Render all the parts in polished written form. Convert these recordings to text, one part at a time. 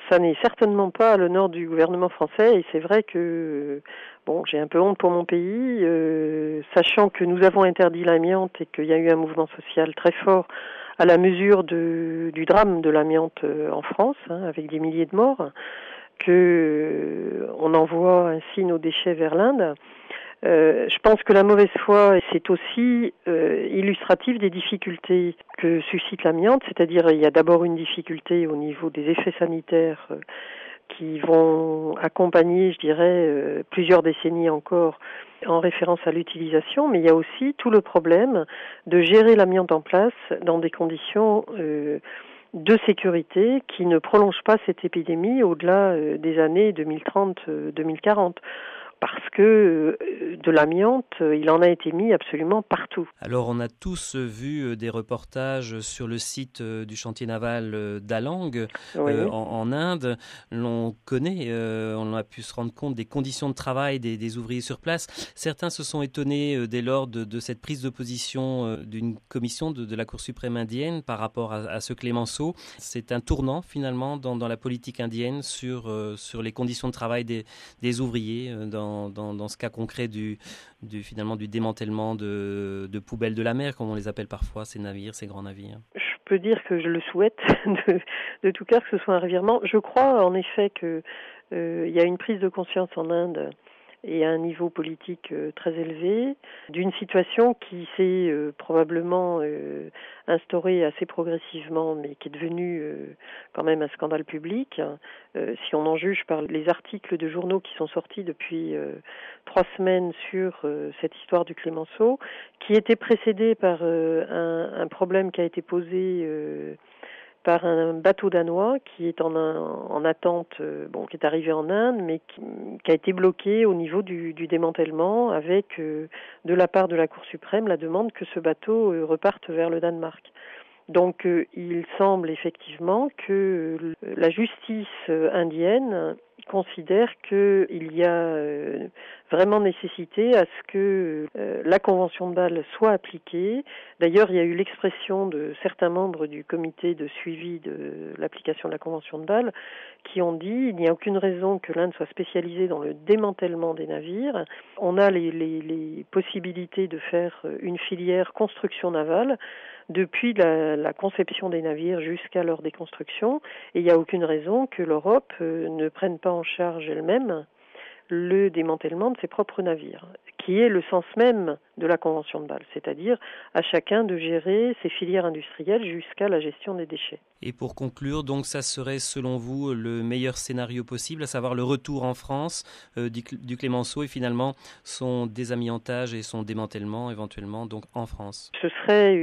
Ça n'est certainement pas à l'honneur du gouvernement français et c'est vrai que j'ai un peu honte pour mon pays, sachant que nous avons interdit l'amiante et qu'il y a eu un mouvement social très fort à la mesure du drame de l'amiante en France, avec des milliers de morts, que on envoie ainsi nos déchets vers l'Inde. Je pense que la mauvaise foi, c'est aussi illustratif des difficultés que suscite l'amiante, c'est-à-dire il y a d'abord une difficulté au niveau des effets sanitaires qui vont accompagner, je dirais, plusieurs décennies encore en référence à l'utilisation, mais il y a aussi tout le problème de gérer l'amiante en place dans des conditions de sécurité qui ne prolongent pas cette épidémie au-delà des années 2030-2040. Parce que de l'amiante, il en a été mis absolument partout. Alors on a tous vu des reportages sur le site du chantier naval d'Alang Oui. en Inde. L'on connaît, on a pu se rendre compte des conditions de travail des ouvriers sur place. Certains se sont étonnés dès lors de cette prise de position d'une commission de la Cour suprême indienne par rapport à ce Clemenceau. C'est un tournant finalement dans la politique indienne sur les conditions de travail des ouvriers dans ce cas concret du démantèlement de poubelles de la mer, comme on les appelle parfois, ces navires, ces grands navires. Je peux dire que je le souhaite de tout cœur que ce soit un revirement. Je crois en effet que il y a une prise de conscience en Inde et à un niveau politique très élevé, d'une situation qui s'est probablement instaurée assez progressivement, mais qui est devenue quand même un scandale public. Si on en juge par les articles de journaux qui sont sortis depuis 3 semaines sur cette histoire du Clemenceau, qui était précédée par un problème qui a été posé par un bateau danois qui est en attente, qui est arrivé en Inde, mais qui a été bloqué au niveau du démantèlement avec, de la part de la Cour suprême, la demande que ce bateau reparte vers le Danemark. Donc il semble effectivement que la justice indienne considère qu'il y a vraiment nécessité à ce que la Convention de Bâle soit appliquée. D'ailleurs, il y a eu l'expression de certains membres du comité de suivi de l'application de la Convention de Bâle qui ont dit il n'y a aucune raison que l'Inde soit spécialisée dans le démantèlement des navires. On a les possibilités de faire une filière construction navale depuis la conception des navires jusqu'à leur déconstruction, et il n'y a aucune raison que l'Europe ne prenne pas en charge elle-même le démantèlement de ses propres navires, qui est le sens même de la Convention de Bâle, c'est-à-dire à chacun de gérer ses filières industrielles jusqu'à la gestion des déchets. Et pour conclure, donc ça serait selon vous le meilleur scénario possible, à savoir le retour en France du Clemenceau et finalement son désamiantage et son démantèlement éventuellement donc en France. Ce serait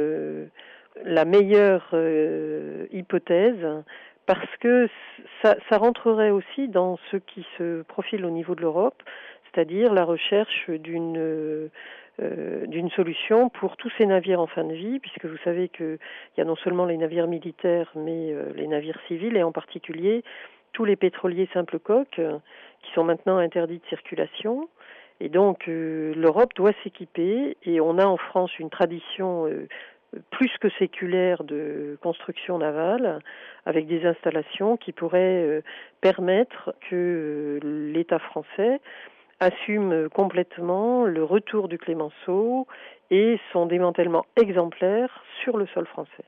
la meilleure hypothèse, parce que ça rentrerait aussi dans ce qui se profile au niveau de l'Europe, c'est-à-dire la recherche d'une solution pour tous ces navires en fin de vie, puisque vous savez qu'il y a non seulement les navires militaires, mais les navires civils, et en particulier tous les pétroliers simple coque qui sont maintenant interdits de circulation. Et donc l'Europe doit s'équiper, et on a en France une tradition plus que séculaire de construction navale, avec des installations qui pourraient permettre que l'État français assume complètement le retour du Clemenceau et son démantèlement exemplaire sur le sol français.